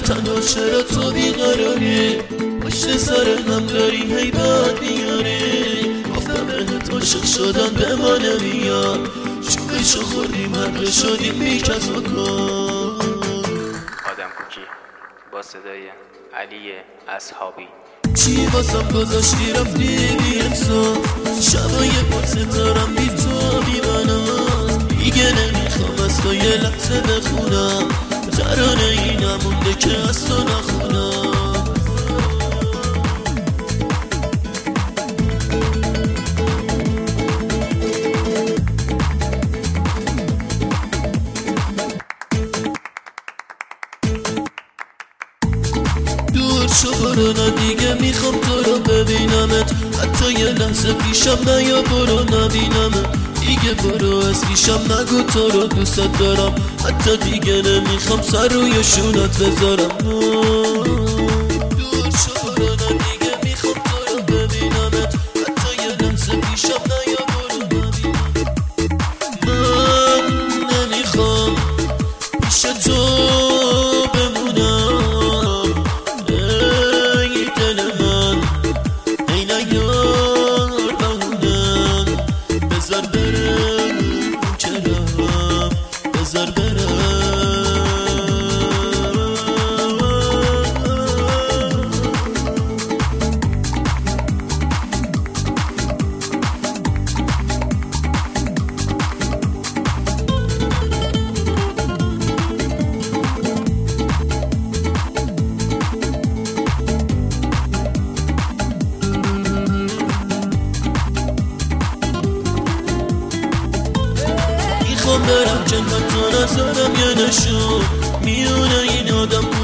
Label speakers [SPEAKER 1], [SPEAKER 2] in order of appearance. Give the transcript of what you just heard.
[SPEAKER 1] تنها چرا تو بیقراری پشت سر هم داری هی بد میاری گفتم بهت عاشق شدن به ما نمیاد شوقشو خوردیم حقه شدیم بیکس بکن.
[SPEAKER 2] آدم کوکی با صدای علی اصحابی.
[SPEAKER 1] چی واسم گذاشتی رفتی بی انصاف شبای پر ستارم بی تو بی مناس دیگه نمیخوام از تو یه لحظه بخونم ترانه ای نمونده که از تو نخونم. دور شو برو دیگه میخوام تو رو ببینمت حتی یه لحظه پیشم نیا برو نبینمت دیگه برو از پیشم نگو تو رو دوست دارم حتی دیگه نمیخوام سر روی شونت بذارم. دور شو برو دیگه میخوام تو رو ببینمت حتی یه لحظه پیشم نیا برو نبینمت من نمیخوام پیش تو میخوام برم جنبت تو نظرم یه نشون میونه این آدم